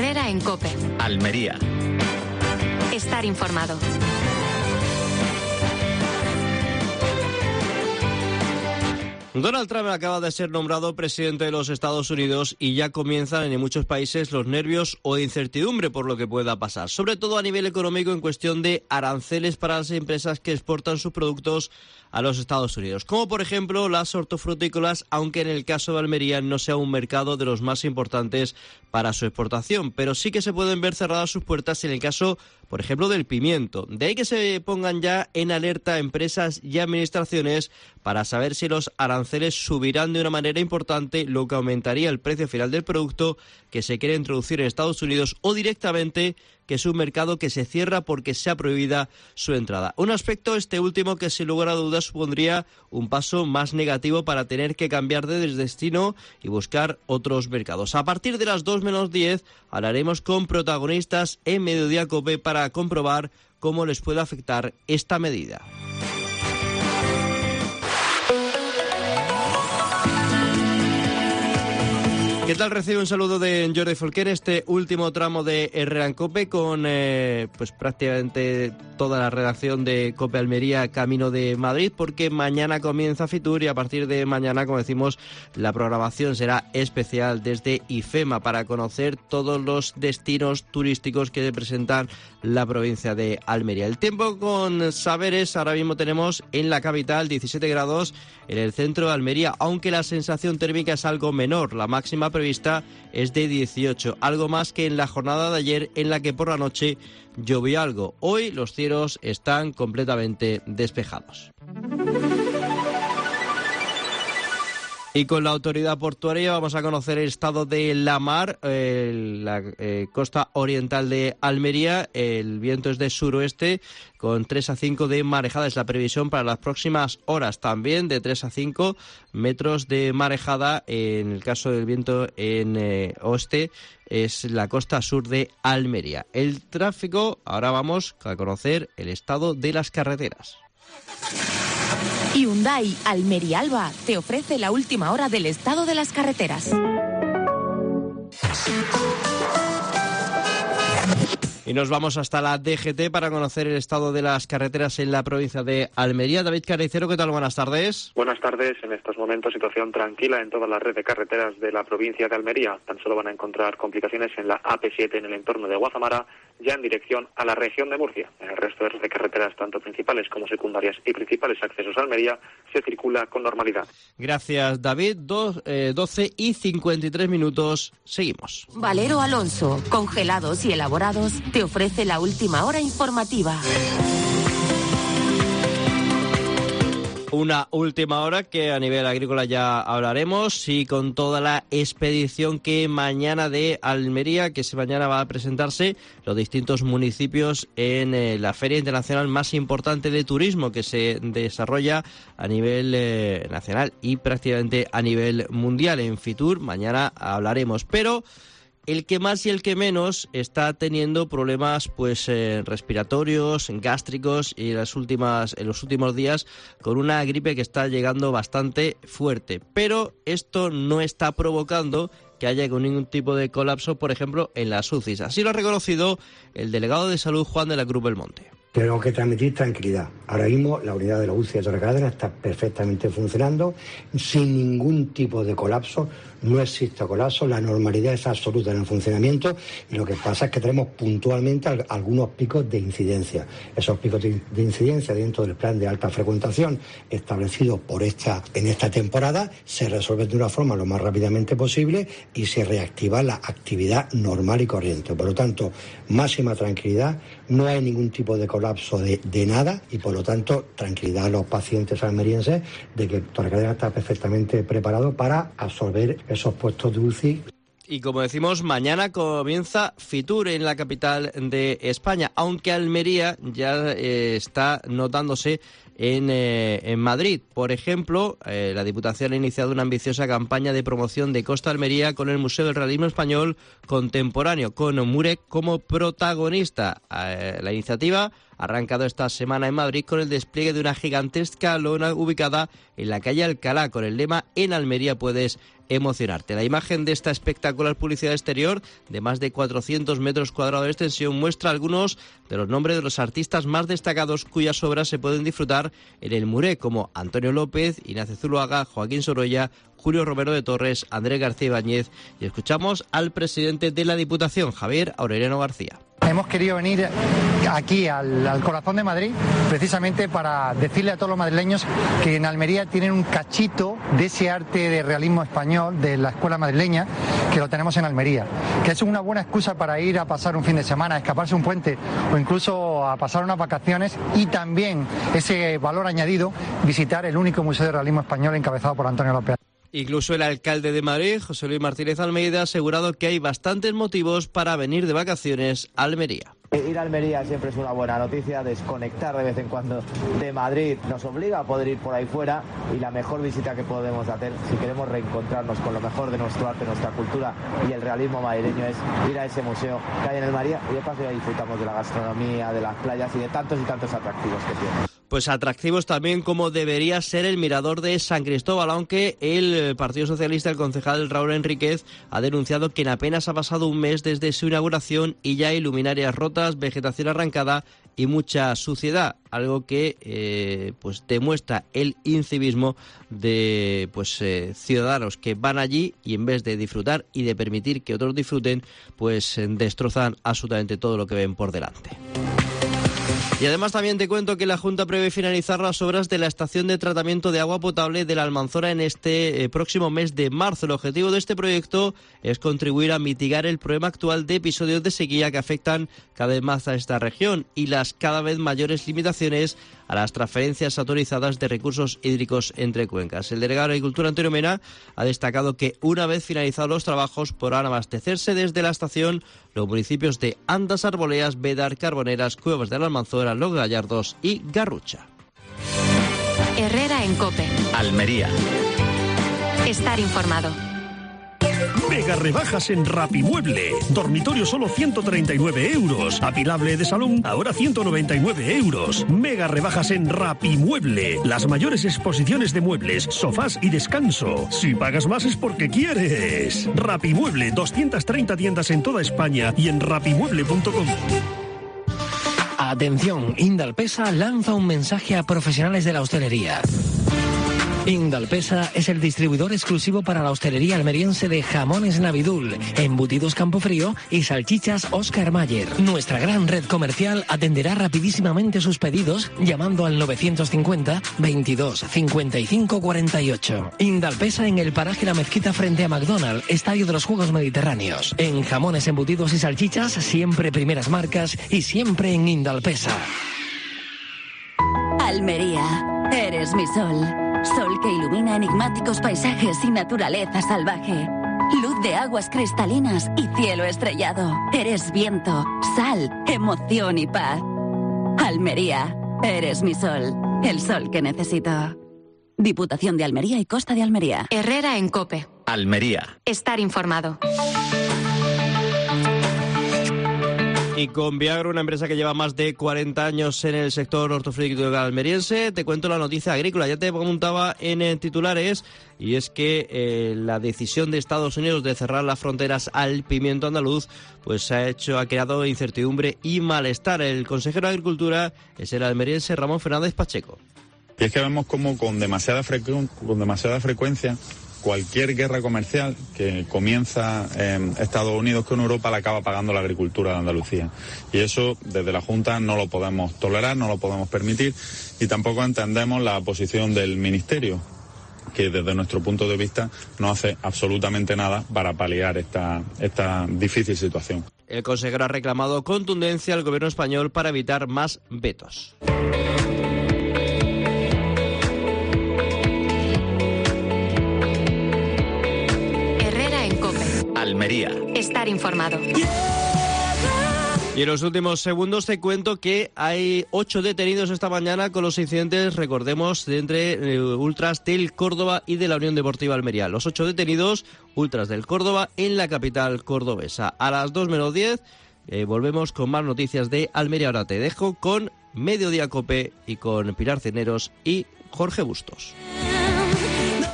Herrera en COPE. Almería. Estar informado. Donald Trump acaba de ser nombrado presidente de los Estados Unidos y ya comienzan en muchos países los nervios o incertidumbre por lo que pueda pasar, sobre todo a nivel económico en cuestión de aranceles para las empresas que exportan sus productos a los Estados Unidos, como por ejemplo las hortofrutícolas, aunque en el caso de Almería no sea un mercado de los más importantes para su exportación, pero sí que se pueden ver cerradas sus puertas en el caso, por ejemplo, del pimiento. De ahí que se pongan ya en alerta empresas y administraciones para saber si los aranceles subirán de una manera importante, lo que aumentaría el precio final del producto que se quiere introducir en Estados Unidos, o directamente que es un mercado que se cierra porque sea prohibida su entrada. Un aspecto, este último, que sin lugar a dudas supondría un paso más negativo para tener que cambiar de destino y buscar otros mercados. A partir de las 2:10 hablaremos con protagonistas en Mediodía COPE para comprobar cómo les puede afectar esta medida. ¿Qué tal? Recibe un saludo de Jordi Folquer, este último tramo de Herrera en COPE con pues prácticamente toda la redacción de COPE Almería camino de Madrid, porque mañana comienza Fitur y a partir de mañana, como decimos, la programación será especial desde IFEMA para conocer todos los destinos turísticos que presentan la provincia de Almería. El tiempo con saberes, ahora mismo tenemos en la capital 17 grados en el centro de Almería, aunque la sensación térmica es algo menor, la máxima prevista es de 18, algo más que en la jornada de ayer en la que por la noche llovió algo. Hoy los cielos están completamente despejados. Y con la autoridad portuaria vamos a conocer el estado de la mar, la costa oriental de Almería. El viento es de suroeste con 3 a 5 de marejada. Es la previsión para las próximas horas. También de 3 a 5 metros de marejada en el caso del viento en oeste. Es la costa sur de Almería. El tráfico, ahora vamos a conocer el estado de las carreteras. Hyundai Almería Alba te ofrece la última hora del estado de las carreteras. Y nos vamos hasta la DGT para conocer el estado de las carreteras en la provincia de Almería. David Carnicero, ¿qué tal? Buenas tardes. Buenas tardes. En estos momentos situación tranquila en toda la red de carreteras de la provincia de Almería. Tan solo van a encontrar complicaciones en la AP7 en el entorno de Guazamara, ya en dirección a la región de Murcia. En el resto de red de carreteras, tanto principales como secundarias y principales accesos a Almería, se circula con normalidad. Gracias, David. 12 y 53 minutos. Seguimos. Valero Alonso, congelados y elaborados, te ofrece la última hora informativa. Una última hora que a nivel agrícola ya hablaremos, y con toda la expedición que mañana de Almería, que mañana va a presentarse los distintos municipios en la Feria Internacional más importante de turismo que se desarrolla a nivel nacional y prácticamente a nivel mundial en Fitur. Mañana hablaremos, pero el que más y el que menos está teniendo problemas respiratorios, gástricos, y en los últimos días con una gripe que está llegando bastante fuerte. Pero esto no está provocando que haya ningún tipo de colapso, por ejemplo, en las UCIs. Así lo ha reconocido el delegado de salud, Juan de la Cruz Belmonte. Tenemos que transmitir tranquilidad. Ahora mismo la unidad de la UCI de Torrecadena está perfectamente funcionando, sin ningún tipo de colapso. No existe colapso, la normalidad es absoluta en el funcionamiento, y lo que pasa es que tenemos puntualmente algunos picos de incidencia. Esos picos de incidencia dentro del plan de alta frecuentación establecido en esta temporada se resuelven de una forma lo más rápidamente posible y se reactiva la actividad normal y corriente. Por lo tanto, máxima tranquilidad, no hay ningún tipo de colapso de nada, y por lo tanto tranquilidad a los pacientes almerienses de que Torrecadena está perfectamente preparado para absorber esos puestos de UCI. Y como decimos, mañana comienza Fitur en la capital de España, aunque Almería ya está notándose en Madrid. Por ejemplo, la Diputación ha iniciado una ambiciosa campaña de promoción de Costa Almería con el Museo del Realismo Español Contemporáneo, con Murek como protagonista. La iniciativa ha arrancado esta semana en Madrid con el despliegue de una gigantesca lona ubicada en la calle Alcalá, con el lema "En Almería puedes emocionarte. La imagen de esta espectacular publicidad exterior de más de 400 metros cuadrados de extensión muestra algunos de los nombres de los artistas más destacados cuyas obras se pueden disfrutar en el Muré, como Antonio López, Ignacio Zuluaga, Joaquín Sorolla, Julio Romero de Torres, Andrés García Ibáñez, y escuchamos al presidente de la Diputación, Javier Aureliano García. Hemos querido venir aquí al corazón de Madrid precisamente para decirle a todos los madrileños que en Almería tienen un cachito de ese arte de realismo español de la escuela madrileña, que lo tenemos en Almería, que es una buena excusa para ir a pasar un fin de semana, a escaparse un puente o incluso a pasar unas vacaciones, y también ese valor añadido, visitar el único museo de realismo español encabezado por Antonio López. Incluso el alcalde de Madrid, José Luis Martínez Almeida, ha asegurado que hay bastantes motivos para venir de vacaciones a Almería. Ir a Almería siempre es una buena noticia, desconectar de vez en cuando de Madrid nos obliga a poder ir por ahí fuera, y la mejor visita que podemos hacer si queremos reencontrarnos con lo mejor de nuestro arte, nuestra cultura y el realismo madrileño es ir a ese museo que hay en el María, y de paso ya disfrutamos de la gastronomía, de las playas y de tantos y tantos atractivos que tiene. Pues atractivos también como debería ser el mirador de San Cristóbal, aunque el Partido Socialista, el concejal Raúl Enríquez, ha denunciado que en apenas ha pasado un mes desde su inauguración y ya hay luminarias rotas, vegetación arrancada y mucha suciedad, algo que pues demuestra el incivismo de ciudadanos que van allí y en vez de disfrutar y de permitir que otros disfruten, pues destrozan absolutamente todo lo que ven por delante. Y además también te cuento que la Junta prevé finalizar las obras de la estación de tratamiento de agua potable de la Almanzora en este próximo mes de marzo. El objetivo de este proyecto es contribuir a mitigar el problema actual de episodios de sequía que afectan cada vez más a esta región y las cada vez mayores limitaciones a las transferencias autorizadas de recursos hídricos entre cuencas. El delegado de Agricultura, Antonio Mena, ha destacado que una vez finalizados los trabajos podrán abastecerse desde la estación los municipios de Andas, Arboleas, Bédar, Carboneras, Cuevas de la Almanzora, Los Gallardos y Garrucha. Herrera en COPE. Almería. Estar informado. Mega rebajas en Rapimueble. Dormitorio solo 139 euros. Apilable de salón ahora 199 euros. Mega rebajas en Rapimueble. Las mayores exposiciones de muebles, sofás y descanso. Si pagas más es porque quieres. Rapimueble, 230 tiendas en toda España y en rapimueble.com. Atención, Indalpesa lanza un mensaje a profesionales de la hostelería. Indalpesa es el distribuidor exclusivo para la hostelería almeriense de jamones Navidul, embutidos Campofrío y salchichas Oscar Mayer. Nuestra gran red comercial atenderá rapidísimamente sus pedidos llamando al 950 22 55 48. Indalpesa en el paraje La Mezquita frente a McDonald's, Estadio de los Juegos Mediterráneos. En jamones, embutidos y salchichas, siempre primeras marcas y siempre en Indalpesa. Almería, eres mi sol. Sol que ilumina enigmáticos paisajes y naturaleza salvaje. Luz de aguas cristalinas y cielo estrellado. Eres viento, sal, emoción y paz. Almería, eres mi sol. El sol que necesito. Diputación de Almería y Costa de Almería. Herrera en COPE. Almería. Estar informado. Y con Viagro, una empresa que lleva más de 40 años en el sector hortofrutícola almeriense, te cuento la noticia agrícola. Ya te preguntaba en titulares, y es que la decisión de Estados Unidos de cerrar las fronteras al pimiento andaluz pues ha creado incertidumbre y malestar. El consejero de Agricultura es el almeriense Ramón Fernández Pacheco. Y es que vemos como con demasiada frecuencia cualquier guerra comercial que comienza Estados Unidos con Europa la acaba pagando la agricultura de Andalucía. Y eso desde la Junta no lo podemos tolerar, no lo podemos permitir, y tampoco entendemos la posición del Ministerio, que desde nuestro punto de vista no hace absolutamente nada para paliar esta difícil situación. El consejero ha reclamado contundencia al gobierno español para evitar más vetos. Almería. Estar informado. Y en los últimos segundos te cuento que hay 8 detenidos esta mañana con los incidentes, recordemos, de entre ultras del Córdoba y de la Unión Deportiva Almería. Los 8 detenidos, ultras del Córdoba, en la capital cordobesa. A las 2 menos 10 volvemos con más noticias de Almería. Ahora te dejo con Mediodía Cope y con Pilar Ceneros y Jorge Bustos.